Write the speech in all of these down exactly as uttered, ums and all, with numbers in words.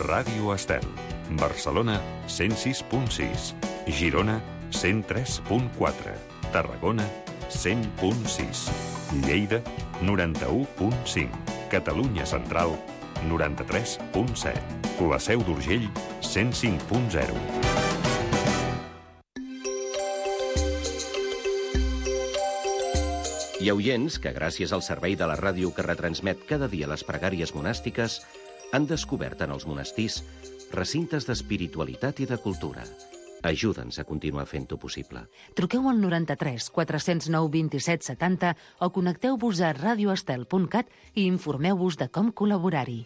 Ràdio Estel. Barcelona, cent sis punt sis. Girona, cent tres punt quatre. Tarragona, cent punt sis. Lleida, noranta-u punt cinc. Catalunya Central, noranta-tres punt set. La Seu d'Urgell, cent cinc punt zero. Hi ha oients que, gràcies al servei de la ràdio que retransmet cada dia les pregàries monàstiques, han descobert en els monestirs recintes d'espiritualitat i de cultura. Ajuda'ns a continuar fent-ho possible. Truqueu al noranta-tres quatre cents nou vint-i-set setanta o connecteu-vos a radioestel punt cat i informeu-vos de com col·laborar-hi.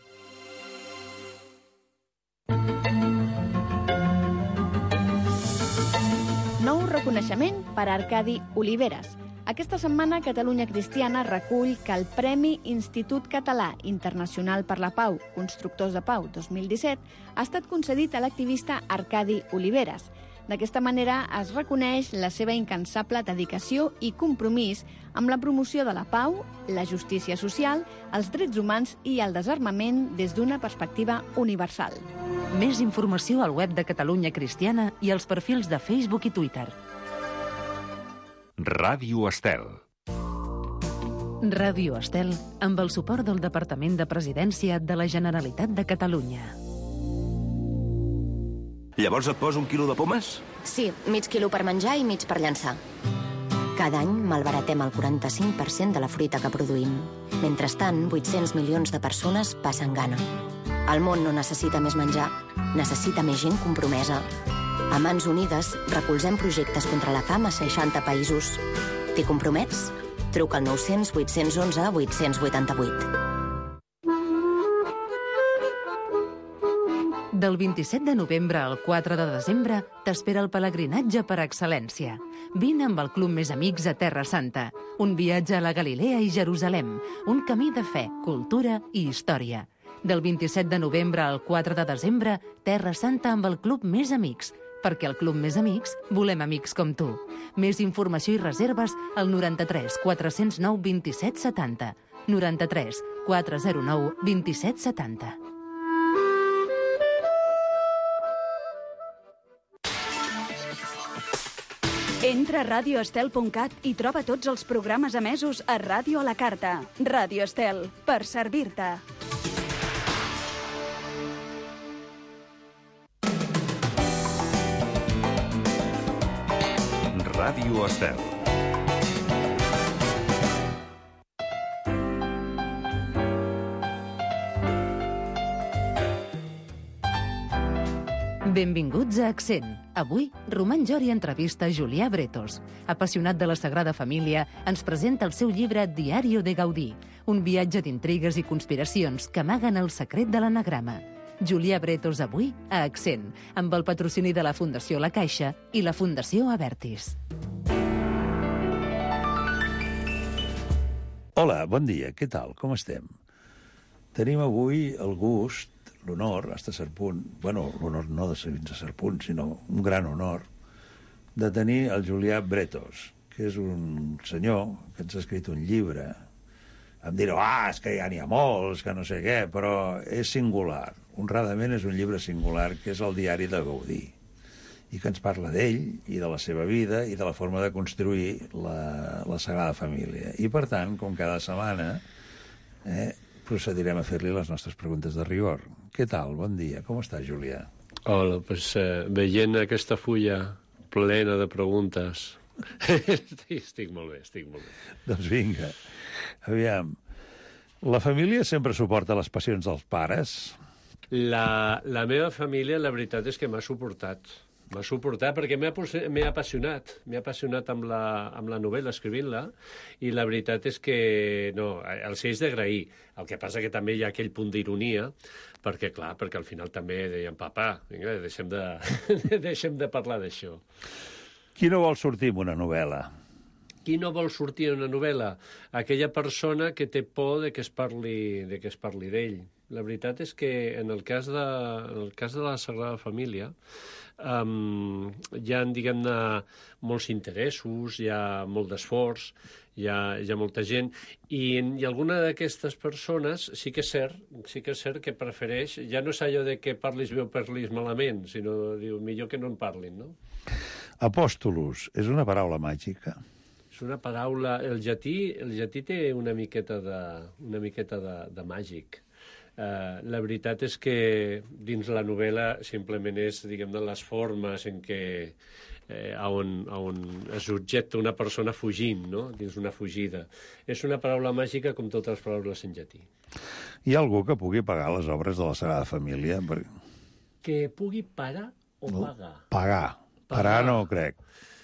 Nou reconeixement per a Arcadi Oliveres. Aquesta setmana Catalunya Cristiana recull que el Premi Institut Català Internacional per la Pau, Constructors de Pau dos mil disset, ha estat concedit a l'activista Arcadi Oliveres. D'aquesta manera es reconeix la seva incansable dedicació i compromís amb la promoció de la pau, la justícia social, els drets humans i el desarmament des d'una perspectiva universal. Més informació al web de Catalunya Cristiana i als perfils de Facebook i Twitter. Ràdio Estel. Ràdio Estel, amb el suport del Departament de Presidència de la Generalitat de Catalunya. Llavors et poso un quilo de pomes? Sí, mig quilo per menjar i mig per llançar. Cada any malbaratem el quaranta-cinc per cent de la fruita que produïm. Mentrestant, vuit-cents milions de persones passen gana. El món no necessita més menjar, necessita més gent compromesa. A Mans Unides recolzem projectes contra la fam a seixanta països. T'hi compromets? Truca al nou-cents vuit-cents onze vuit-cents vuitanta-vuit. Del vint-i-set de novembre al quatre de desembre t'espera el pelegrinatge per excel·lència. Vine amb el Club Més Amics a Terra Santa. Un viatge a la Galilea i Jerusalem. Un camí de fe, cultura i història. Del vint-i-set de novembre al quatre de desembre, Terra Santa amb el Club Més Amics. Perquè al Club Més Amics volem amics com tu. Més informació i reserves al noranta-tres quatre cents nou vint-i-set setanta. noranta-tres quatre cents nou vint-i-set setanta. Entra a radioestel punt cat i troba tots els programes emesos a Ràdio a la Carta. Ràdio Estel, per servir-te. Ràdio Estel. Benvinguts a Accent. Avui, Roman Jori entrevista Julià Bretos. Apassionat de la Sagrada Família, ens presenta el seu llibre Diario de Gaudí, un viatge d'intrigues i conspiracions que amaguen el secret de l'anagrama. Julià Bretos avui a Accent, amb el patrocini de la Fundació La Caixa i la Fundació Abertis. Hola, bon dia, què tal? Com estem? Tenim avui el gust, l'honor, hasta cert punt, bueno, l'honor no de ser fins a cert punt, sinó un gran honor, de tenir el Julià Bretos, que és un senyor que ens ha escrit un llibre. Em direu, ah, és que ja n'hi ha molts, que no sé què, però és singular. Honradament és un llibre singular, que és el Diari de Gaudí, i que ens parla d'ell i de la seva vida i de la forma de construir la, la Sagrada Família. I, per tant, com cada setmana, eh, procedirem a fer-li les nostres preguntes de rigor. Què tal? Bon dia. Com està, Julià? Hola, doncs eh, veient aquesta fulla plena de preguntes, estic molt bé, estic molt bé. Doncs vinga. Aviam, la família sempre suporta les passions dels pares? La, la meva família, la veritat és que m'ha suportat. M'ha suportat perquè m'he apassionat. M'he apassionat amb la, amb la novel·la, escrivint-la, i la veritat és que, no, els he d'agrair. El que passa que també hi ha aquell punt d'ironia, perquè, clar, perquè al final també deien, papa, vinga, deixem de, deixem de parlar d'això. Qui no vol sortir en una novel·la? Qui no vol sortir en una novel·la? Aquella persona que té por de que es parli, de que es parli d'ell. La veritat és que en el cas de, en el cas de la Sagrada Família um, hi ha, diguem-ne, molts interessos, hi ha molt d'esforç, hi ha, hi ha molta gent, i, i alguna d'aquestes persones sí que és cert, sí que és cert que prefereix, ja no és allò de que parlis bé o parlis malament, sinó diu, millor que no en parlin, no? Apòstolos, és una paraula màgica? És una paraula... El llatí, el llatí té una miqueta de, una miqueta de, de màgic. Uh, la veritat és que dins la novel·la simplement és, diguem, de les formes en què eh, on, on es objecta una persona fugint, no?, dins una fugida. És una paraula màgica com totes les paraules en llatí. Hi ha algú que pugui pagar les obres de la Sagrada Família? Per... Que pugui parar o no, pagar? Pagar. Pagar, pagar no crec.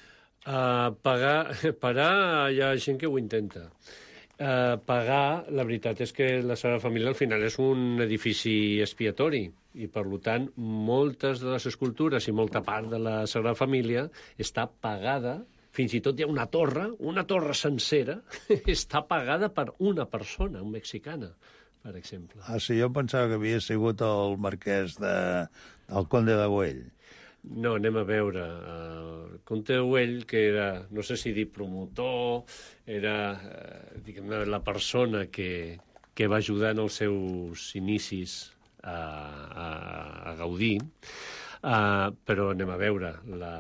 Uh, pagar, parar, hi ha gent que ho intenta. Uh, pagar, la veritat és que la Sagrada Família al final és un edifici expiatori i, per tant, moltes de les escultures i molta part de la Sagrada Família està pagada, fins i tot hi ha una torre, una torre sencera, està pagada per una persona, una mexicana, per exemple. Ah, sí, jo pensava que havia sigut el marquès de... el conde de Güell. No, anem a veure. El comte de Güell, que era, no sé si dir promotor, era eh, diguem, la persona que, que va ajudar en els seus inicis a, a, a Gaudí, uh, però anem a veure la,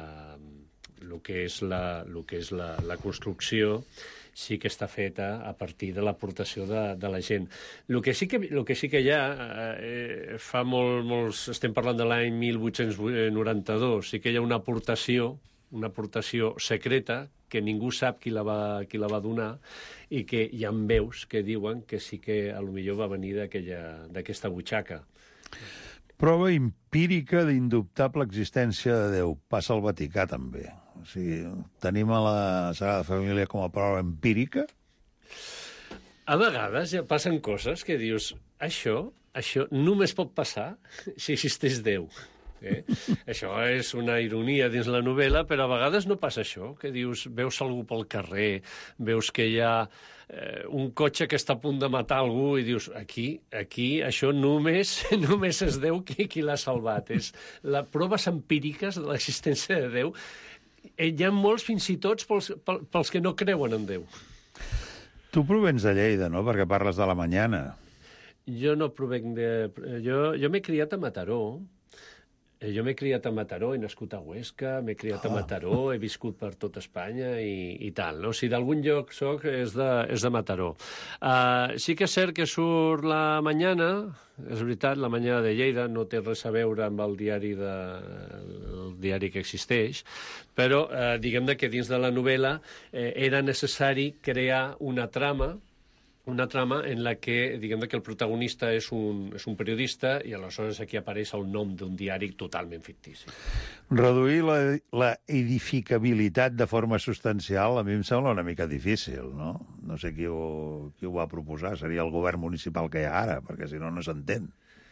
el que és la, el que és la, la construcció sí que està feta a partir de l'aportació de, de la gent. El que sí que, el que, sí que hi ha, eh, fa molt, molts... Estem parlant de l'any mil vuit-cents noranta-dos, sí que hi ha una aportació, una aportació secreta, que ningú sap qui la va, qui la va donar, i que hi ha veus que diuen que sí que a lo millor va venir d'aquesta butxaca. Prova empírica d'indubtable existència de Déu. Passa al Vaticà, també. O sigui, tenim a la Sagrada Família com a prova empírica? A vegades ja passen coses que dius, això, això només pot passar si existeix Déu. Eh? Això és una ironia dins la novel·la, però a vegades no passa això, que dius, veus algú pel carrer, veus que hi ha eh, un cotxe que està a punt de matar algú i dius, aquí, aquí, això només, només és Déu qui, qui l'ha salvat. És les proves empíriques de l'existència de Déu. Hi ha molts, fins i tot, pels, pels que no creuen en Déu. Tu provens de Lleida, no?, perquè parles de la Mañana. Jo no provenc de... Jo, jo m'he criat a Mataró. Jo m'he criat a Mataró, he nascut a Huesca, m'he criat a Mataró, he viscut per tot Espanya i, i tal, no? Si d'algun lloc soc, és de, és de Mataró. Uh, sí que és cert que surt la Mañana, és veritat, la Mañana de Lleida no té res a veure amb el diari, de, el diari que existeix, però uh, diguem que dins de la novel·la eh, era necessari crear una trama una trama en la que, diguem que el protagonista és un, és un periodista i aleshores aquí apareix el nom d'un diari totalment fictici. Reduir la, la edificabilitat de forma substancial a mi em sembla una mica difícil, no? No sé qui ho, qui ho va proposar, seria el govern municipal que hi ha ara, perquè si no, no s'entén.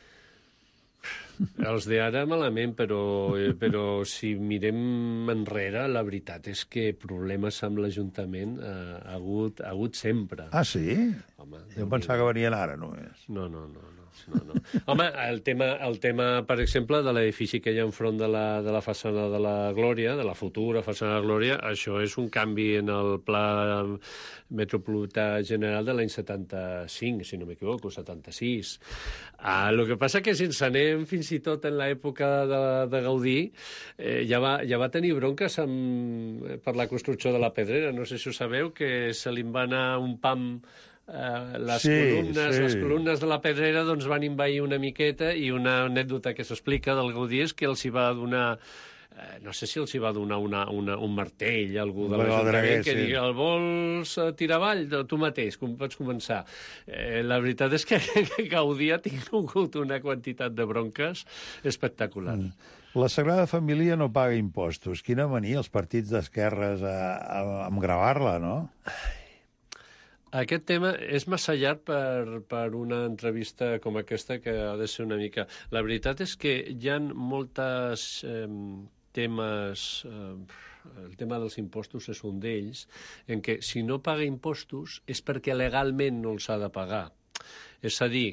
Els d'ara malament, però, però si mirem enrere, la veritat és que problemes amb l'Ajuntament eh, ha, hagut, ha hagut sempre. Ah, sí? Home, jo pensava que venien ara, només. No, no, no. no. No, no. Home, el tema, el tema, per exemple, de l'edifici que hi ha enfront de la, de la façana de la Glòria, de la futura façana de la Glòria, això és un canvi en el pla metropolità general de l'any setanta-cinc, si no m'equivoco, setanta-sis. Ah, el que passa que si ens anem fins i tot en l'època de, de Gaudí, eh, ja, va, ja va tenir bronques amb, per la construcció de la Pedrera. No sé si ho sabeu, que se li va anar un pam... Uh, les, sí, columnes, sí. les columnes de la Pedrera doncs, van envair una miqueta i una anècdota que s'explica del Gaudí és que els hi va donar uh, no sé si els hi va donar una, una, un martell algú de l'Ajuntament que sí. digui el vols tirar avall? Tu mateix, com pots començar? Eh, la veritat és que, que Gaudí ha tingut una quantitat de bronques espectaculars. Mm. La Sagrada Família no paga impostos. Quina mania els partits d'esquerres a, a, a gravar-la, no? Aquest tema és massa llarg per, per una entrevista com aquesta, que ha de ser una mica... La veritat és que hi ha moltes eh, temes... Eh, el tema dels impostos és un d'ells, en què si no paga impostos és perquè legalment no els ha de pagar. És a dir,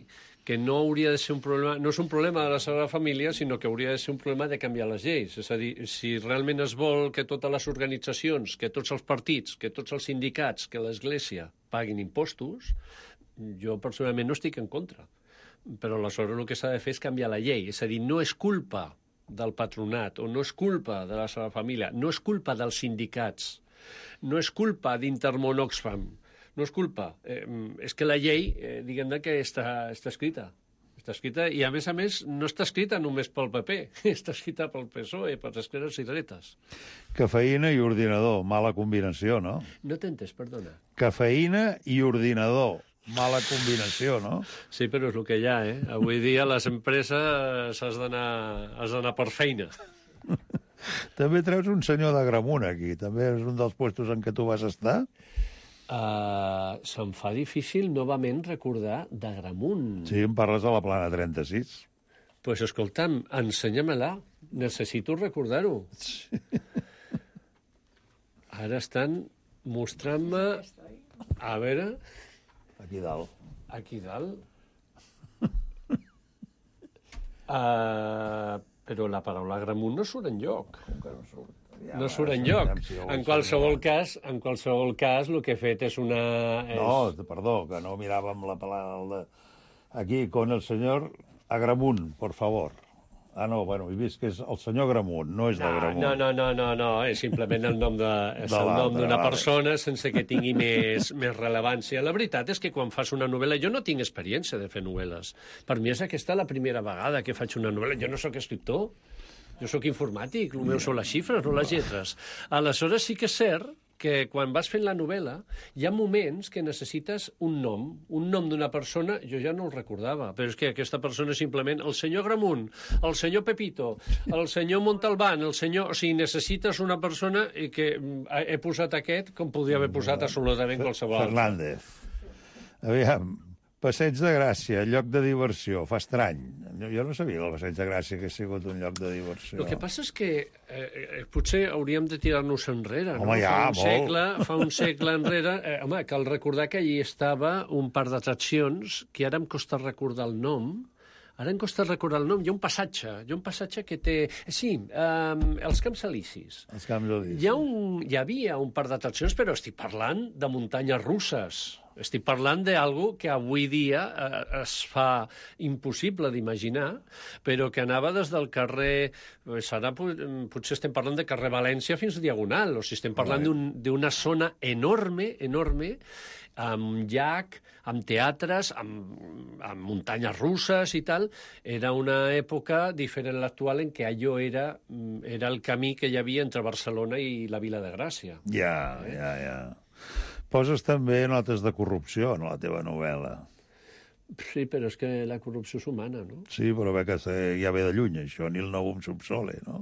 que no hauria de ser un problema, no és un problema de la Sagrada Família, sinó que hauria de ser un problema de canviar les lleis. És a dir, si realment es vol que totes les organitzacions, que tots els partits, que tots els sindicats, que l'Església paguin impostos, jo personalment no estic en contra. Però aleshores el que s'ha de fer és canviar la llei. És a dir, no és culpa del patronat, o no és culpa de la Sagrada Família, no és culpa dels sindicats, no és culpa d'Intermón Oxfam, no és culpa. Eh, és que la llei, eh, diguem-ne que està, està escrita. Està escrita, i a més a més no està escrita només pel P P, està escrita pel P S O E, per esquerres i dretes. Cafeïna i ordinador, mala combinació, no? No t'he entès, perdona. Cafeïna i ordinador, mala combinació, no? Sí, però és el que hi ha, eh? Avui dia les empreses has d'anar has d'anar per feina. També treus un senyor d'Agramunt aquí, també és un dels puestos en què tu vas estar? Uh, se'm fa difícil novament recordar d'Agramunt. Sí, em parles de la plana trenta-sis. Doncs pues, escolta'm, ensenya-me-la. Necessito recordar-ho. Sí. Ara estan mostrant-me... A veure... Aquí dalt. Aquí dalt. uh, però la paraula Agramunt no surt enlloc. Com que no surt? Ja, no surt enlloc. En qualsevol cas, en qualsevol cas, el que he fet és una... És... No, perdó, que no miràvem la paraula... Aquí, con el senyor Agramunt, por favor. Ah, no, bueno, he vist que és el senyor Agramunt, no és d'Agramunt. No, no, no, no, no, és simplement el nom de, és de el nom d'una vale. persona sense que tingui més, més rellevància. La veritat és que quan fas una novel·la... Jo no tinc experiència de fer novel·les. Per mi és aquesta la primera vegada que faig una novel·la. Jo no sóc escriptor. Jo sóc informàtic, el meu són les xifres, no les lletres. Aleshores sí que és cert que quan vas fent la novel·la hi ha moments que necessites un nom, un nom d'una persona, jo ja no el recordava, però és que aquesta persona és simplement el senyor Agramunt, el senyor Pepito, el senyor Montalbán, el senyor... O sigui, necessites una persona i que he posat aquest com podria haver posat absolutament qualsevol altre. Fernández. Aviam, Passeig de Gràcia, lloc de diversió, fa estrany. Jo no sabia que el Passeig de Gràcia hagués sigut un lloc de diversió. El que passa és que eh, potser hauríem de tirar-nos enrere. Home, no? ja, fa un molt. segle, fa un segle enrere... Eh, home, cal recordar que allí estava un parc d'atraccions que ara em costa recordar el nom. Ara em costa recordar el nom. Hi ha un passatge, hi ha un passatge que té... Sí, eh, els Camps Elisis. Els Camps Elisis. Hi, ha un, hi havia un parc d'atraccions, però estic parlant de muntanyes russes. Estic parlant d'algo que avui dia eh, es fa impossible d'imaginar, però que anava des del carrer... Serà, potser estem parlant de carrer València fins a Diagonal, o sigui, estem parlant d'una zona enorme, enorme, amb llac, amb teatres, amb, amb muntanyes russes i tal. Era una època diferent a l'actual en què allò era, era el camí que hi havia entre Barcelona i la Vila de Gràcia. Ja, ja, ja. Poses també notes de corrupció en la teva novel·la. Sí, però és que la corrupció és humana, no? Sí, però bé que ja ve de lluny, això, ni el novum subsole, no?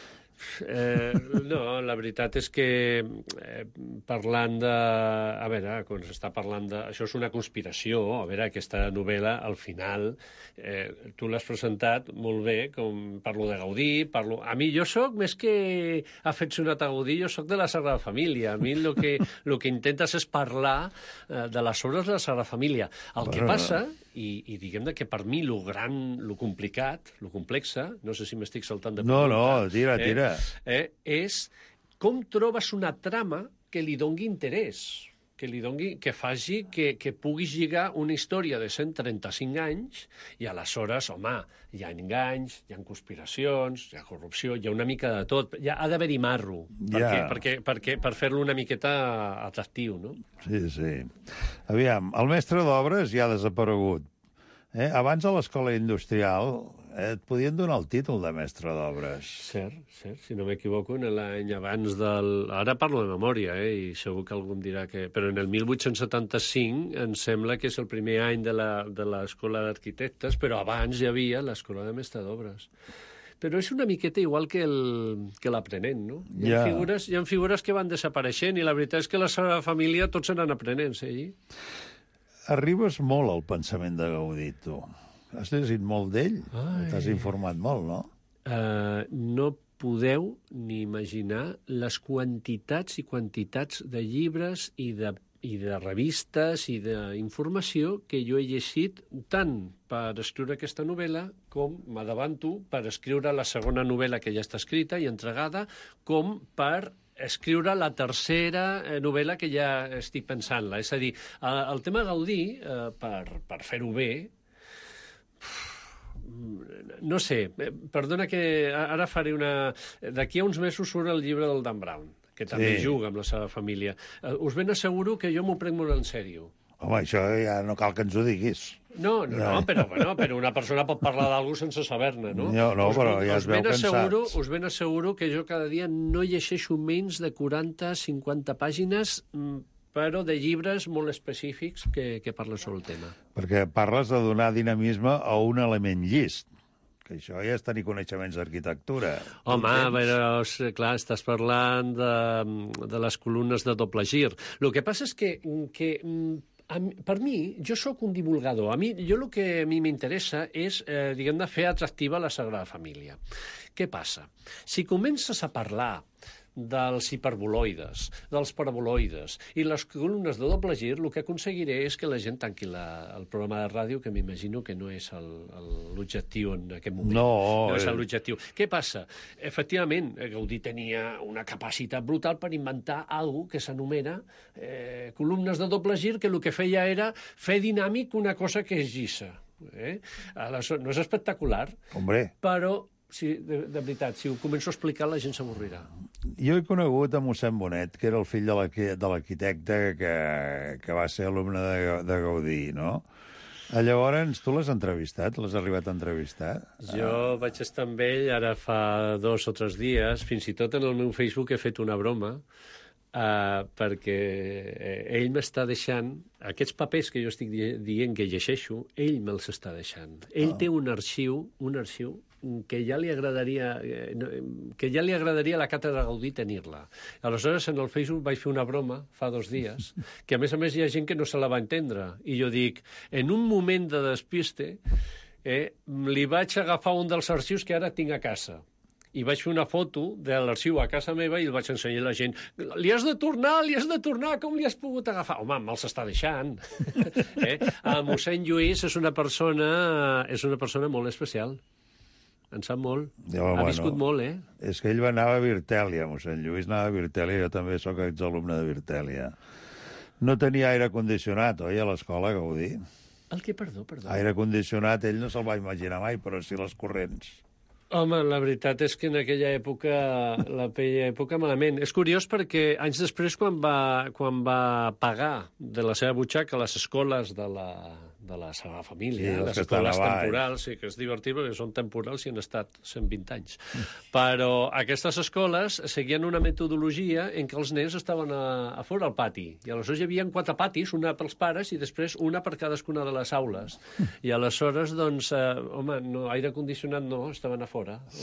Eh, no, la veritat és que eh, parlant de... A veure, quan s'està parlant de... Això és una conspiració, a veure, aquesta novel·la, al final, eh, tu l'has presentat molt bé, com parlo de Gaudí, parlo... A mi jo sóc, més que afeccionat a Gaudí, jo sóc de la Sagrada Família. A mi el que, el que intentes és parlar eh, de les obres de la Sagrada Família. El que passa... I, i diguem que per mi lo gran, lo complicat, lo complexa, no sé si m'estic saltant de... No, no, tira, tira. Eh, eh, és com trobes una trama que li dongui interès, que li dongui, que faci que, que puguis lligar una història de cent trenta-cinc anys i aleshores, home, hi ha enganys, hi ha conspiracions, hi ha corrupció, hi ha una mica de tot. Ja ha d'haver-hi marro, Ja. perquè, perquè, perquè, per fer-lo una miqueta atractiu, no? Sí, sí. Aviam, el mestre d'obres ja ha desaparegut. Eh? Abans a l'escola industrial eh, et podien donar el títol de mestre d'obres. Cert, cert, si no m'equivoco, en l'any abans del... Ara parlo de memòria, eh, i segur que algú em dirà que... Però en el mil vuit-cents setanta-cinc em sembla que és el primer any de l'Escola d'Arquitectes, però abans hi havia l'Escola de Mestre d'Obres. Però és una miqueta igual que l'aprenent, no? Hi ha, Ja. figures, hi ha figures que van desapareixent i la veritat és que la seva família tots eren aprenents, eh? Arribes molt al pensament de Gaudí, tu. Has llegit molt d'ell? Ai. T'has informat molt, no? Uh, no podeu ni imaginar les quantitats i quantitats de llibres i de i de revistes i d'informació que jo he llegit tant per escriure aquesta novel·la com m'adavanto per escriure la segona novel·la que ja està escrita i entregada, com per escriure la tercera novel·la que ja estic pensant-la. És a dir, el tema Gaudí, eh, per, per fer-ho bé, no sé, perdona que ara faré una... D'aquí a uns mesos surt el llibre del Dan Brown, que també sí. juga amb la seva família. Us ben asseguro que jo m'ho prenc molt en sèrio. Home, això ja no cal que ens ho diguis. No, no, no, però, bueno, però una persona pot parlar d'algú sense saber-ne, no? No, no, us, però ja es veu asseguro, cansats. Us ben asseguro que jo cada dia no llegeixo menys de quaranta a cinquanta pàgines, però de llibres molt específics que, que parlen sobre el tema. Perquè parles de donar dinamisme a un element llis, que això ja és tenir coneixements d'arquitectura. Home, però, clar, estàs parlant de, de les columnes de doble gir. El que passa és que, que a mi, per mi, jo sóc un divulgador. A mi, jo el que a mi m'interessa és, eh, diguem de fer atractiva la Sagrada Família. Què passa? Si comences a parlar dels hiperboloides, dels paraboloides i les columnes de doble gir, el que aconseguiré és que la gent tanqui la, el programa de ràdio, que m'imagino que no és l'objectiu en aquest moment. No, no és l'objectiu. Què passa? Efectivament, Gaudí tenia una capacitat brutal per inventar alguna que s'anomena eh, columnes de doble gir, que el que feia era fer dinàmic una cosa que és llisa. Eh? No és espectacular, Hombre. però sí, de, de veritat, si ho començo a explicar la gent s'avorrirà. Jo he conegut a mossèn Bonet, que era el fill de l'arquitecte que, que va ser alumne de, de Gaudí, no? Llavors, tu l'has entrevistat? L'has arribat a entrevistar? Jo ah. vaig estar amb ell ara fa dos o tres dies, fins i tot en el meu Facebook he fet una broma, Uh, perquè ell m'està deixant, aquests papers que jo estic di dient que llegeixo, ell me'ls està deixant. Ell oh. té un arxiu, un arxiu que ja li agradaria que ja li agradaria a la Càtedra Gaudí tenir-la. Aleshores, en el Facebook vaig fer una broma fa dos dies, que a més a més hi ha gent que no se la va entendre. I jo dic, en un moment de despiste, eh, li vaig agafar un dels arxius que ara tinc a casa. I vaig fer una foto de l'arxiu a casa meva i el vaig ensenyar a la gent. Li has de tornar, li has de tornar, com li has pogut agafar? Home, me'ls està deixant. eh? El mossèn Lluís és una persona, és una persona molt especial. En sap molt. Ja, ha viscut bueno, molt, eh? És que ell anava a Virtèlia, mossèn Lluís anava a Virtèlia, jo també sóc exalumne de Virtèlia. No tenia aire condicionat, oi, a l'escola, Gaudí? El que, perdó, perdó? Aire condicionat, ell no se'l va imaginar mai, però sí les corrents. Home, la veritat és que en aquella època, aquella època malament. És curiós perquè anys després, quan va, quan va pagar de la seva butxaca les escoles de la, de la seva família, sí, les escoles temporals, sí, que és divertit perquè són temporals i han estat cent vint anys. Però aquestes escoles seguien una metodologia en què els nens estaven a, a fora al pati. I aleshores hi havia quatre patis, una pels pares i després una per cadascuna de les aules. I aleshores, doncs, eh, home, no, aire condicionat no, estaven a fora.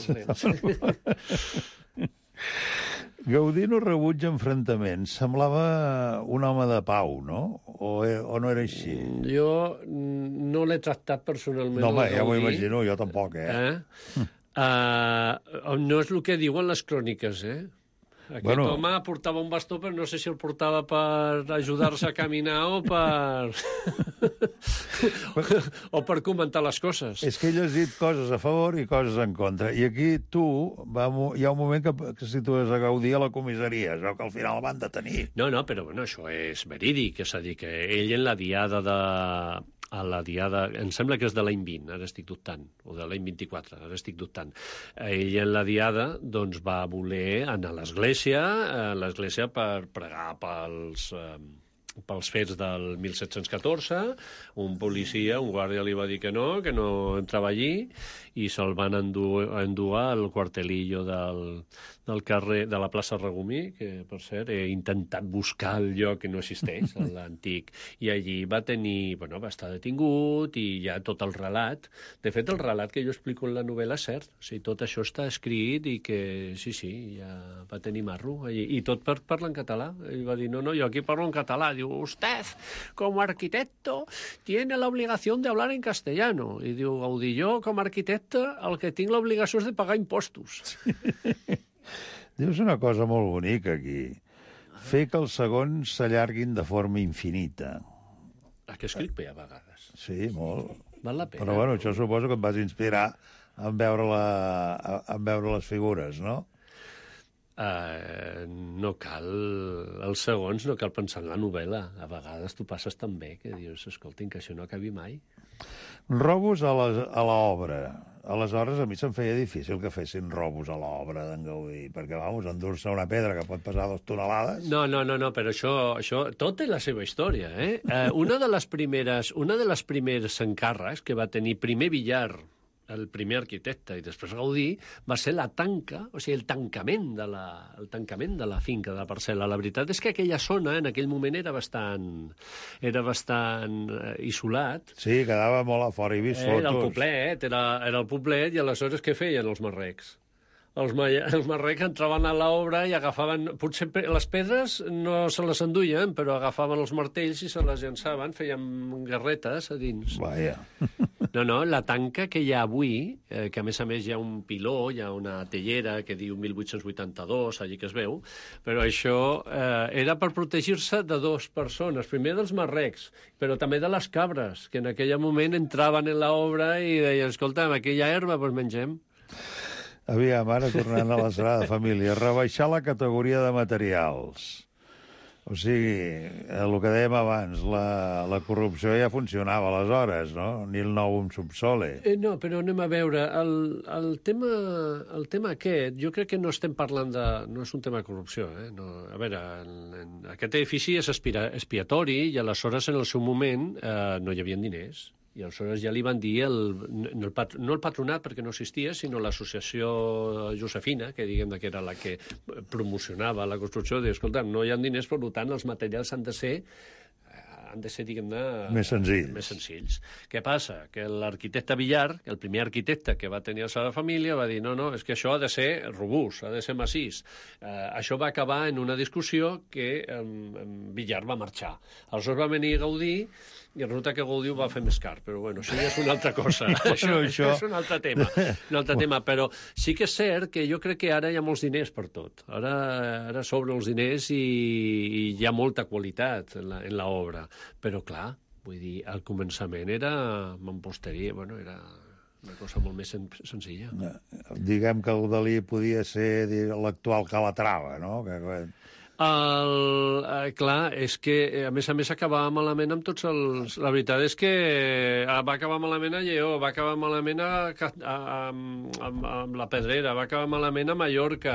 Gaudí no rebutja enfrontaments. Semblava un home de pau, no? O, o no era així? Jo no l'he tractat personalment. No, home, ja m'ho imagino, jo tampoc, eh? eh? Uh, no és el que diuen les cròniques, eh? Aquest bueno, home portava un bastó, però no sé si el portava per ajudar-se a caminar o per... o per comentar les coses. És que ell has dit coses a favor i coses en contra. I aquí tu, va, hi ha un moment que, que situes a Gaudí a la comissaria, es veu que al final el van detenir. No, no, però bueno, això és verídic, és a dir, que ell en la diada de... a la diada, em sembla que és de l'any vint, ara estic dubtant, o de l'any vint-i-quatre, ara estic dubtant. Ell en la diada doncs, va voler anar a l'església, a l'església per pregar pels, eh, pels fets del mil set-cents catorze, un policia, un guàrdia li va dir que no, que no entrava allí, i se'l van endur, endur al quartelillo del, del carrer, de la plaça Regomí, que, per cert, he intentat buscar el lloc que no existeix, l'antic, i allí va tenir, bueno, va estar detingut, i ja tot el relat. De fet, el relat que jo explico en la novel·la és cert, o sigui, tot això està escrit i que, sí, sí, ja va tenir marro, allí. I tot per parlar en català. Ell va dir, no, no, jo aquí parlo en català. Diu, usted, como arquitecto, tiene la obligación de hablar en castellano. I diu, Gaudí, jo, com a arquitecte, el que tinc l'obligació és de pagar impostos. Dius una cosa molt bonica aquí. Fer que els segons s'allarguin de forma infinita. Ah, que escric bé a vegades. Sí, molt. Val la pena. Però bueno, això suposo que et vas inspirar en veure, la, en veure les figures, no? Uh, no cal... Els segons no cal pensar en la novel·la. A vegades tu passes tan bé que dius, escoltin, que això no acabi mai. Robos a l'obra. Aleshores, a mi se'm feia difícil que fessin robos a l'obra d'en Gaudí, perquè, vamos, endur-se una pedra que pot pesar dos tonelades... No, no, no, no, però això, això tot té la seva història, eh? Uh, una de les primeres, una de les primers encàrrecs que va tenir primer Villar, el primer arquitecte, i després Gaudí, va ser la tanca, o sigui, el tancament de la, el tancament de la finca, de la parcel·la. La veritat és que aquella zona, en aquell moment, era bastant, era bastant eh, isolat. Sí, quedava molt a fora, he vist fotos. Era el poblet, era, era el poblet, i aleshores què feien els marrecs? Els, els marrecs entraven a l'obra i agafaven... Potser les pedres no se les enduien, però agafaven els martells i se les llançaven, feien guerretes a dins. Vaja. No, no, la tanca que hi ha avui, eh, que a més a més hi ha un piló, hi ha una tellera que diu mil vuit-cents vuitanta-dos, allí que es veu, però això eh, era per protegir-se de dues persones, primer dels marrecs, però també de les cabres, que en aquell moment entraven en l'obra i deien, escolta, amb aquella herba, doncs mengem. Aviam, ara tornant a la Sagrada Família, rebaixar la categoria de materials. O sigui, el que dèiem abans, la, la corrupció ja funcionava aleshores, no? Ni el novum subsole. Eh, no, però anem a veure. El, el, tema, el tema aquest, jo crec que no estem parlant de... No és un tema de corrupció, eh? No, a veure, en, en, aquest edifici és expira, expiatori i aleshores en el seu moment eh, no hi havia diners. I aleshores ja li van dir, el, no, el pat, no el patronat, perquè no existia, sinó l'associació Josefina, que diguem que era la que promocionava la construcció, de, escolta, no hi ha diners, per tant, els materials han de ser han de ser, diguem-ne... Més senzills. Més senzills. Què passa? Que l'arquitecte Villar, el primer arquitecte que va tenir la seva família, va dir, no, no, és que això ha de ser robust, ha de ser massís. Eh, això va acabar en una discussió que eh, Villar va marxar. Aleshores va venir Gaudí i resulta que Gaudí ho va fer més car, però bueno, això ja és una altra cosa. això, això és un altre tema. Un altre tema, però sí que és cert que jo crec que ara hi ha molts diners per tot. Ara, ara sobren els diners i, i hi ha molta qualitat en l'obra. Però, clar, vull dir, al començament era mamposteria, bueno, era una cosa molt més sen senzilla. Diguem que el Dalí podia ser l'actual Calatrava, no? Que... El, eh, clar, és que, a més a més, acabava malament amb tots els... La veritat és que va acabar malament a Lleó, va acabar malament a, a, a, a, amb la Pedrera, va acabar malament a Mallorca.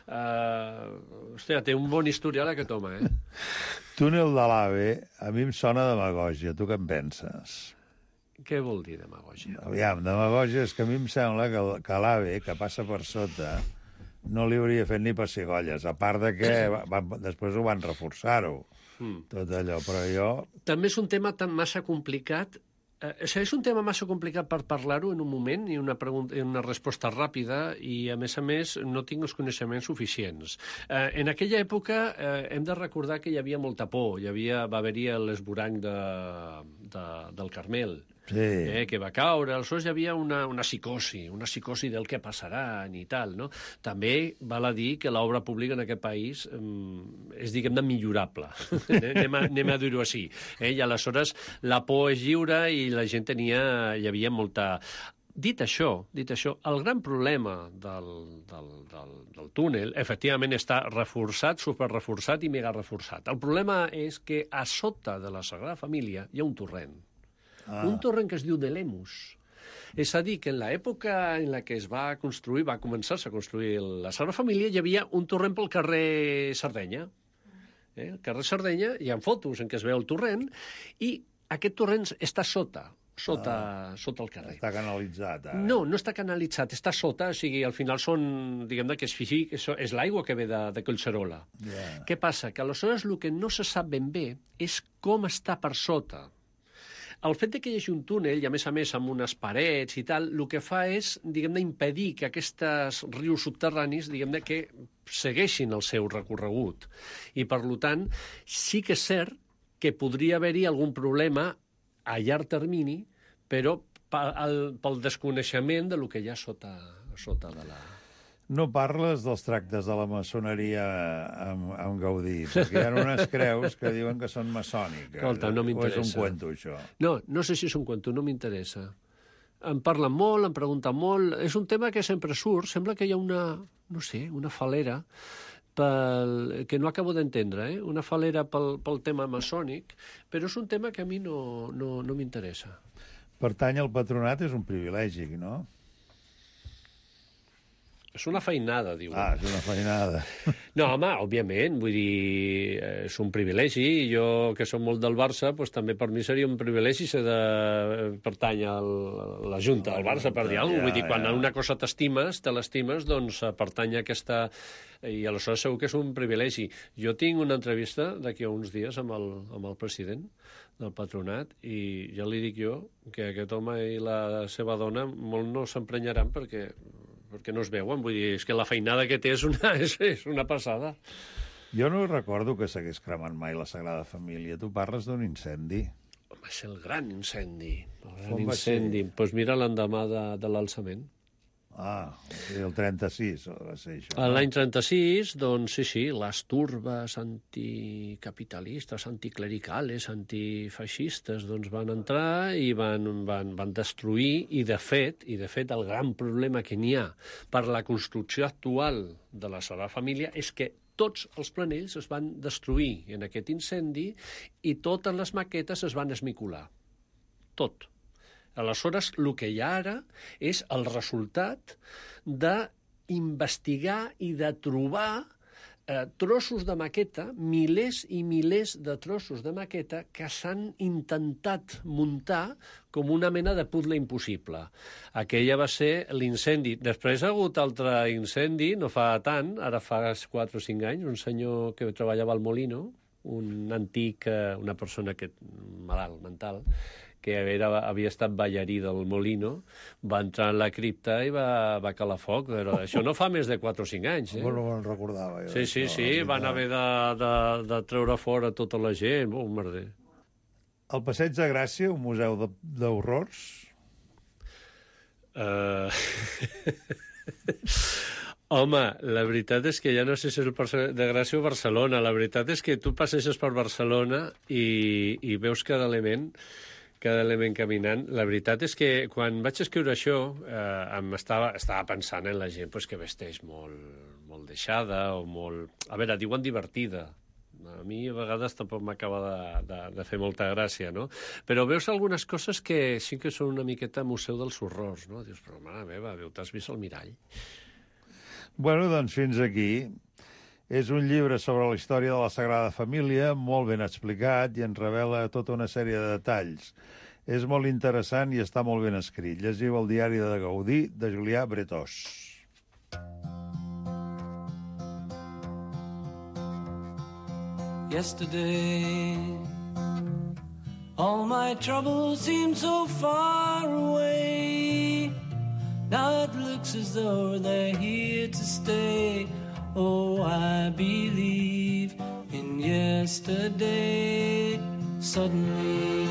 Uh, hòstia, té un bon historial aquest home, eh? Túnel de l'AVE, a mi em sona demagògia. Tu què en penses? Què vol dir demagògia? Aviam, demagògia és que a mi em sembla que, que l'AVE, que passa per sota, no li hauria fet ni pessigolles, a part de que va, va, després ho van reforçar-ho, mm. tot allò, però jo... També és un tema tan massa complicat, eh, és un tema massa complicat per parlar-ho en un moment i una, pregunta, una resposta ràpida i, a més a més, no tinc els coneixements suficients. Eh, en aquella època eh, hem de recordar que hi havia molta por, hi havia, va haver-hi l'esborany de, de, del Carmel, sí. eh, que va caure, aleshores hi havia una, una psicosi, una psicosi del que passarà i tal, no? També val a dir que l'obra pública en aquest país eh, és, diguem-ne, millorable. anem a, anem a dir-ho així. Eh? I aleshores la por és lliure i la gent tenia... Hi havia molta... Dit això, dit això, el gran problema del, del, del, del túnel, efectivament, està reforçat, superreforçat i mega reforçat. El problema és que a sota de la Sagrada Família hi ha un torrent. Ah. Un torrent que es diu de Lemus. És a dir, que en l'època en la que es va construir, va començar-se a construir la Sagrada Família, hi havia un torrent pel carrer Sardenya. Eh? El carrer Sardenya, hi ha fotos en què es veu el torrent, i aquest torrent està sota, sota, ah. sota el carrer. Està canalitzat, ara. No, no està canalitzat, està sota, o sigui, al final són, diguem-ne, que és físic, és l'aigua que ve de, de Collserola. Yeah. Què passa? Que aleshores el que no se sap ben bé és com està per sota. El fet de que hi hagi un túnel, i a més a més amb unes parets i tal, el que fa és, diguem-ne, impedir que aquests rius subterranis, diguem-ne, que segueixin el seu recorregut. I, per tant, sí que és cert que podria haver-hi algun problema a llarg termini, però pel desconeixement de lo que hi ha sota, sota de la... No parles dels tractes de la maçoneria amb, amb Gaudí, perquè hi ha unes creus que diuen que són maçòniques. Escolta, no m'interessa. O és un cuento, això? No, no sé si és un cuento, no m'interessa. Em parlen molt, em pregunten molt. És un tema que sempre surt. Sembla que hi ha una, no sé, una falera pel, que no acabo d'entendre, eh? Una falera pel, pel tema maçònic, però és un tema que a mi no, no, no m'interessa. Pertany al patronat és un privilegi, no? És una feinada, diuen. Ah, és una feinada. No, home, òbviament, vull dir, és un privilegi. Jo, que som molt del Barça, doncs també per mi seria un privilegi ser de pertànyer a la Junta del Barça, per dir alguna cosa. Vull dir, quan una cosa t'estimes, te l'estimes, doncs pertany a aquesta... I aleshores segur que és un privilegi. Jo tinc una entrevista d'aquí a uns dies amb el, amb el president del patronat i ja li dic jo que aquest home i la seva dona molt no s'emprenyaran perquè... perquè no es veuen, vull dir, és que la feinada que té és una, és, és una passada. Jo no recordo que s'hagués cremat mai la Sagrada Família. Tu parles d'un incendi. Home, és el gran incendi. El gran Com va incendi. Doncs pues mira l'endemà de, de l'alçament. Ah, el trenta-sis va ser això. No? L'any trenta-sis, doncs sí, sí, les turbes anticapitalistes, anticlericales, antifeixistes, doncs van entrar i van, van, van destruir, i de fet, i de fet el gran problema que n'hi ha per la construcció actual de la Sagrada Família és que tots els planells es van destruir en aquest incendi i totes les maquetes es van esmicolar. Tot. Aleshores, el que hi ha ara és el resultat d'investigar i de trobar eh, trossos de maqueta, milers i milers de trossos de maqueta que s'han intentat muntar com una mena de puzzle impossible. Aquella va ser l'incendi. Després ha hagut altre incendi, no fa tant, ara fa quatre o cinc anys, un senyor que treballava al Molino, un antic, una persona que, malalt mental, que era, havia estat ballarí del Molino, va entrar en la cripta i va, va calar foc. Però això no fa més de quatre o cinc anys. Eh? Bueno, no me'n recordava. Jo, sí, sí, sí, van haver de, de, de treure fora tota la gent. Oh, merder. El Passeig de Gràcia, un museu d'horrors? Uh... Home, la veritat és que ja no sé si és el Passeig de Gràcia o Barcelona. La veritat és que tu passeges per Barcelona i, i veus cada element... cada element caminant. La veritat és que quan vaig escriure això eh, em estava, estava pensant en la gent pues, que vesteix molt, molt deixada o molt... A veure, diuen divertida. A mi a vegades tampoc m'acaba de, de, de fer molta gràcia, no? Però veus algunes coses que sí que són una miqueta museu dels horrors, no? Dius, però mare meva, t'has vist el mirall? Bueno, doncs fins aquí. És un llibre sobre la història de la Sagrada Família, molt ben explicat i ens revela tota una sèrie de detalls. És molt interessant i està molt ben escrit. Llegiu el diari de Gaudí, de Julià Bretós. Yesterday, all my troubles seem so far away. Now it looks as though they're here to stay. Oh, I believe in yesterday. Suddenly,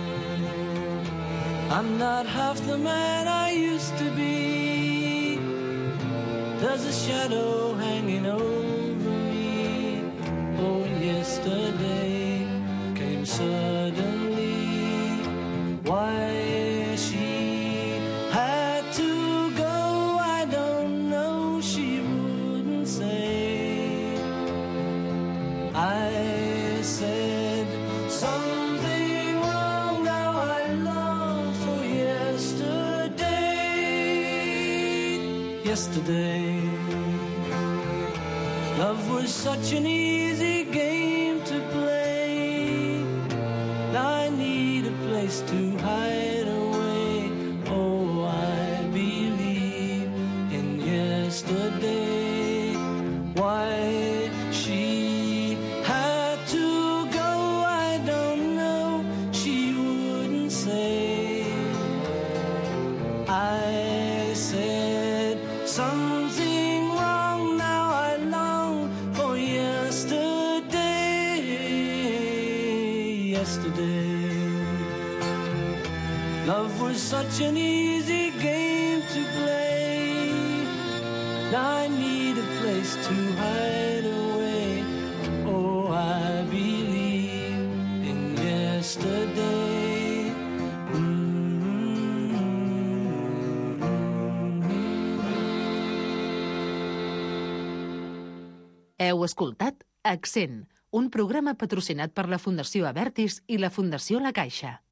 I'm not half the man I used to be. There's a shadow hanging over me. Oh, yesterday came suddenly. Why she had to go, I don't know. She wouldn't say. I said something wrong, now I long for yesterday. Yesterday, love was such an easy game to play. Now I need a place to hide away. Oh, I believe in yesterday. Why she had to go, I don't know. She wouldn't say. I said something wrong, now I long for yesterday. Yesterday, love was such an easy game to play. and I need a place to hide away. Oh, I believe in yesterday. Heu escoltat Accent, un programa patrocinat per la Fundació Abertis i la Fundació La Caixa.